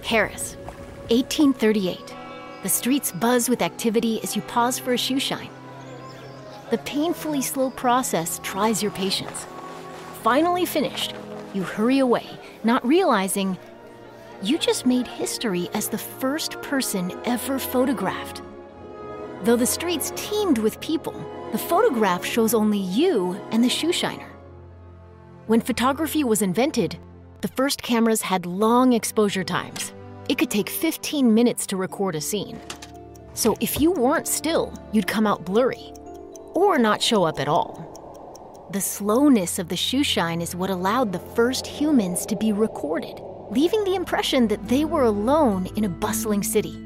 Paris, 1838. The streets buzz with activity as you pause for a shoe shine. The painfully slow process tries your patience. Finally finished, you hurry away, not realizing you just made history as the first person ever photographed. Though the streets teemed with people, the photograph shows only you and the shoe shiner. When photography was invented, the first cameras had long exposure times. It could take 15 minutes to record a scene. So if you weren't still, you'd come out blurry, or not show up at all. The slowness of the shoe shine is what allowed the first humans to be recorded, leaving the impression that they were alone in a bustling city.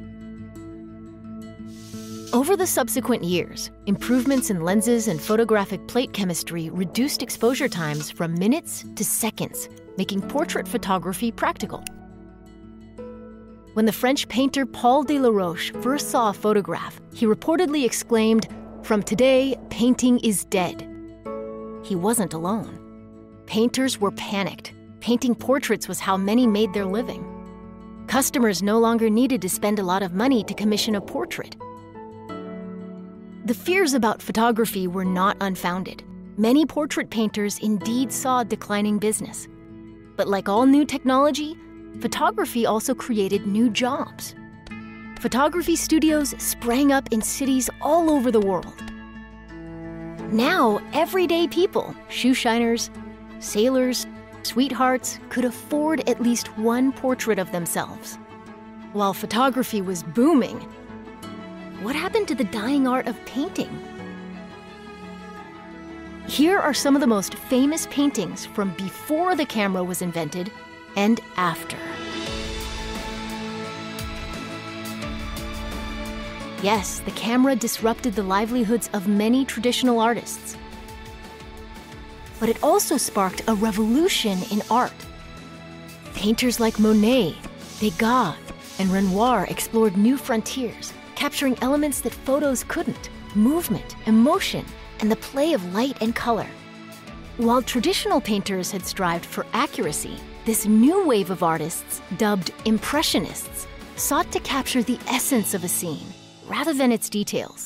Over the subsequent years, improvements in lenses and photographic plate chemistry reduced exposure times from minutes to seconds, making portrait photography practical. When the French painter Paul Delaroche first saw a photograph, he reportedly exclaimed, "From today, painting is dead." He wasn't alone. Painters were panicked. Painting portraits was how many made their living. Customers no longer needed to spend a lot of money to commission a portrait. The fears about photography were not unfounded. Many portrait painters indeed saw declining business. But like all new technology, photography also created new jobs. Photography studios sprang up in cities all over the world. Now, everyday people, shoe shiners, sailors, sweethearts, could afford at least one portrait of themselves. While photography was booming, what happened to the dying art of painting? Here are some of the most famous paintings from before the camera was invented and after. Yes, the camera disrupted the livelihoods of many traditional artists. But it also sparked a revolution in art. Painters like Monet, Degas, and Renoir explored new frontiers, capturing elements that photos couldn't: movement, emotion, and the play of light and color. While traditional painters had strived for accuracy, this new wave of artists, dubbed Impressionists, sought to capture the essence of a scene rather than its details.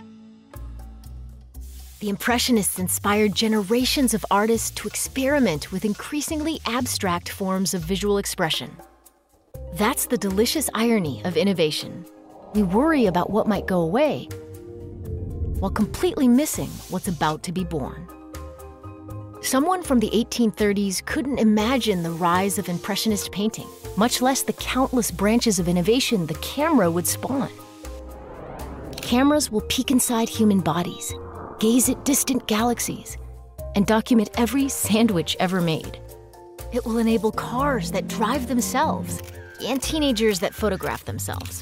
The Impressionists inspired generations of artists to experiment with increasingly abstract forms of visual expression. That's the delicious irony of innovation. We worry about what might go away, while completely missing what's about to be born. Someone from the 1830s couldn't imagine the rise of Impressionist painting, much less the countless branches of innovation the camera would spawn. Cameras will peek inside human bodies, gaze at distant galaxies, and document every sandwich ever made. It will enable cars that drive themselves and teenagers that photograph themselves.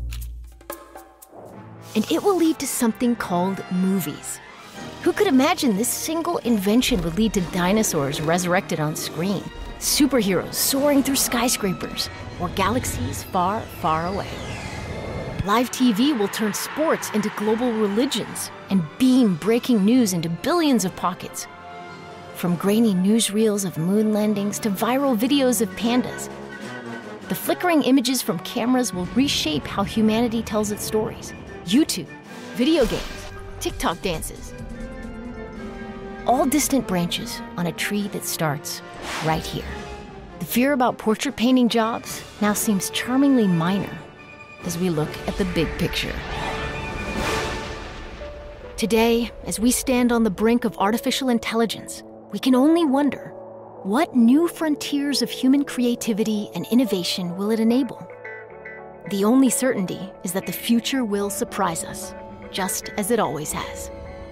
And it will lead to something called movies. Who could imagine this single invention would lead to dinosaurs resurrected on screen, superheroes soaring through skyscrapers, or galaxies far, far away? Live TV will turn sports into global religions and beam breaking news into billions of pockets. From grainy newsreels of moon landings to viral videos of pandas, the flickering images from cameras will reshape how humanity tells its stories. YouTube, video games, TikTok dances. All distant branches on a tree that starts right here. The fear about portrait painting jobs now seems charmingly minor as we look at the big picture. Today, as we stand on the brink of artificial intelligence, we can only wonder, what new frontiers of human creativity and innovation will it enable? The only certainty is that the future will surprise us, just as it always has.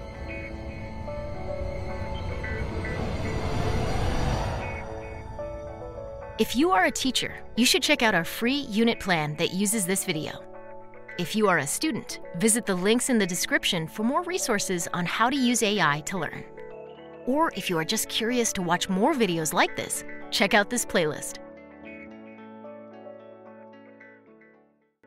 If you are a teacher, you should check out our free unit plan that uses this video. If you are a student, visit the links in the description for more resources on how to use AI to learn. Or if you are just curious to watch more videos like this, check out this playlist.